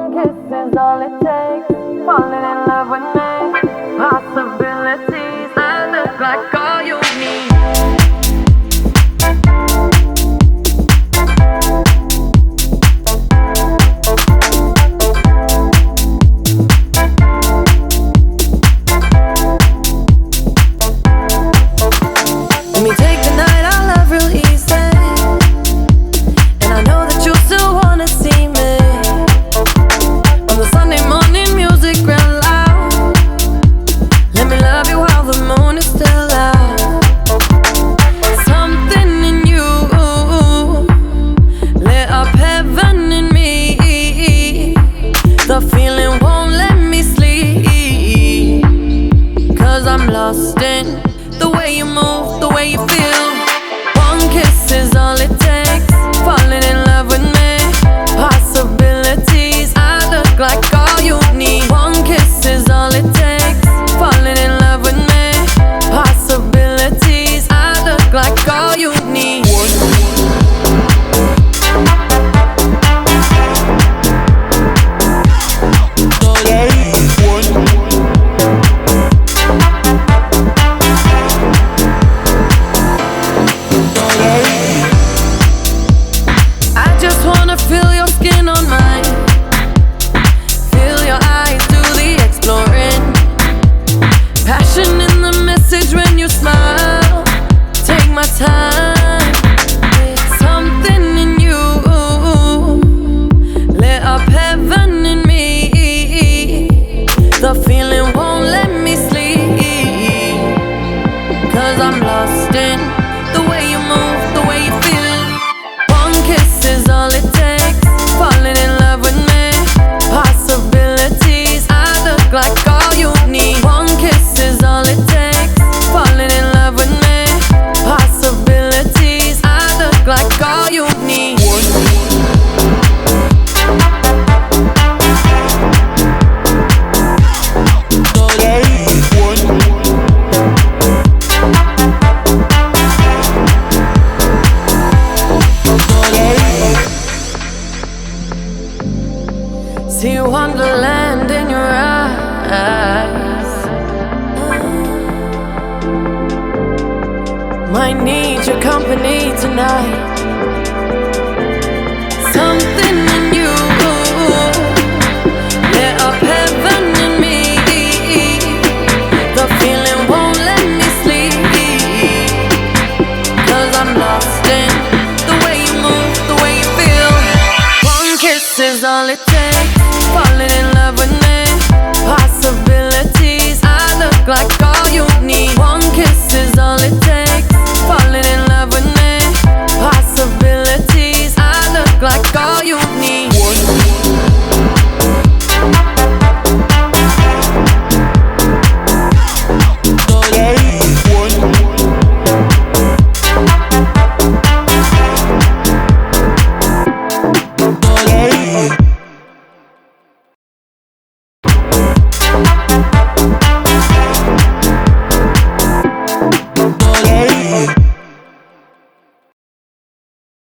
One kiss is all it takes. Falling in love with me. Possibilities. I look like all you need. Let me take the night I love real easy. And I know that you still wanna see me. On the Sunday morning music real loud. Let me love you while the moon is still out. Something in you lit up heaven in me. The feeling won't let me sleep. 'Cause I'm lost in the way you move, the way you feel. One kiss is all it takes. Falling in love with me. Possibilities. I look like all you need. One kiss is all it takes. Falling in love with me. Possibilities. I look like all you need. Feel your skin on mine. Feel your eyes do the exploring. Passion in the message when you smile. Take my time. Something in you lit up heaven in me. The feeling won't let me sleep. 'Cause I'm lost in the way you move, the way you feel. One kiss is all it takes. Falling in love with me. Possibilities. I look like all you need. One kiss is all it takes. Falling in love with me. Possibilities. I look like all you need. See wonderland in your eyes. Might need your company tonight. Something in you lit up heaven in me. The feeling won't let me sleep. 'Cause I'm lost in the way you move, the way you feel. One kiss is all it takes. Falling in love with me. Possibilities. I look like